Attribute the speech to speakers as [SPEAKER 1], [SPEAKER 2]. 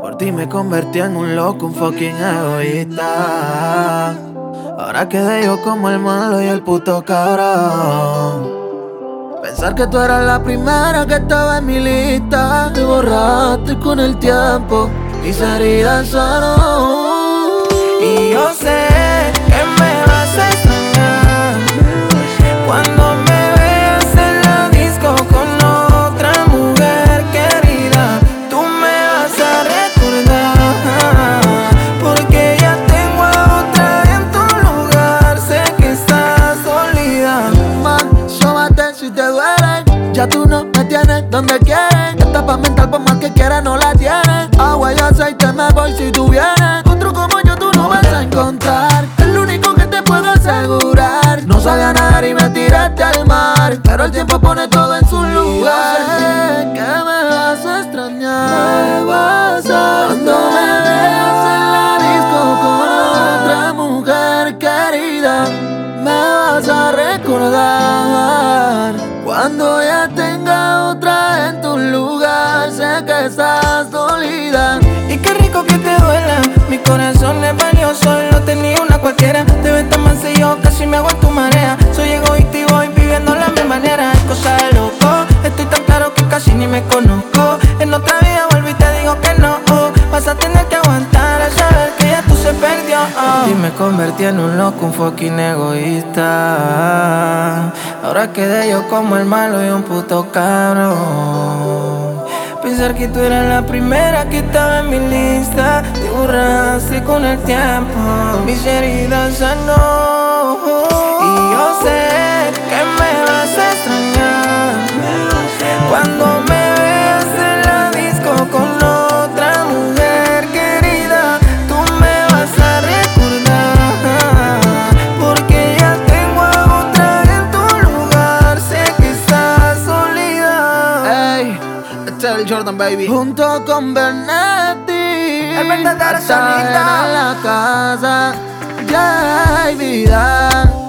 [SPEAKER 1] Por ti me convertí en un loco, un fucking egoísta. Ahora quedé yo como el malo y el puto cabrón. Pensar que tú eras la primera que estaba en mi lista. Te borraste con el tiempo, mis heridas sanó. Y yo sé que me vas a extrañar cuando me veas en la disco con otra mujer querida. Tú me vas a recordar, porque ya tengo a otra en tu lugar. Sé que estás dolida. Sóbate si te duele. Ya tú no me tienes donde quieres. Esta paz mental por más que quieras no la tienes. Agua y aceite me voy si tú vienes. Otro como yo tú no vas a encontrar. Es lo único que te puedo asegurar. No sabía nadar y me tiraste al mar, pero el tiempo pone todo en su lugar. Sé que me vas a extrañar. Me vas a cuando me veas en la disco con otra mujer querida. Me vas a recordar cuando ya tenga otra en tu lugar. Sé que estás dolida.
[SPEAKER 2] Y qué rico que te duela. Mi corazón es valioso y no tenía una cualquiera. Te ves tan mansa y yo casi me hago en tu marea. Soy egoísta y voy viviendo la misma manera. Es cosa de loco, estoy tan claro que casi ni me conozco. En otra vida vuelvo y te digo que no. Vas a tener que aguantar al saber que ya tú se perdió.
[SPEAKER 1] Y me convertí en un loco, un fucking egoísta. Ahora quedé yo como el malo y un puto cabrón.
[SPEAKER 2] Pensar que tú eras la primera que estaba en mi lista. Te borraste con el tiempo, mis heridas sanó. Y yo sé que me vas a extrañar cuando me veas en la disco con otra mujer querida. Tú me vas a recordar, porque ya tengo a otra en tu lugar. Sé que estás dolida.
[SPEAKER 1] Ey, este es el Jordan, baby. Junto con Bernetti,
[SPEAKER 2] El verdadero
[SPEAKER 1] hasta
[SPEAKER 2] sonista.
[SPEAKER 1] en la casa ya hay vida.